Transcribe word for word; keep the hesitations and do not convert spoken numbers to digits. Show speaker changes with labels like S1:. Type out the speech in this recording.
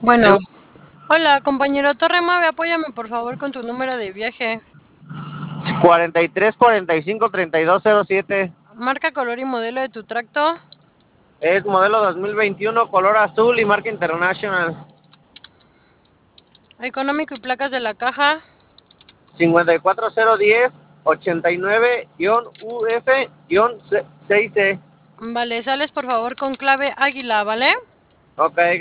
S1: Bueno,
S2: Hola, compañero Torremave, apóyame por favor con tu número de viaje.
S1: cuarenta y tres, cuarenta y cinco, treinta y dos cero siete.
S2: Marca, color y modelo de tu tracto.
S1: Es modelo dos mil veintiuno, color azul y marca International.
S2: Económico y placas de la caja.
S1: cincuenta y cuatro cero diez, ochenta y nueve U F seis C.
S2: Vale, sales por favor con clave águila, ¿vale?
S1: Ok.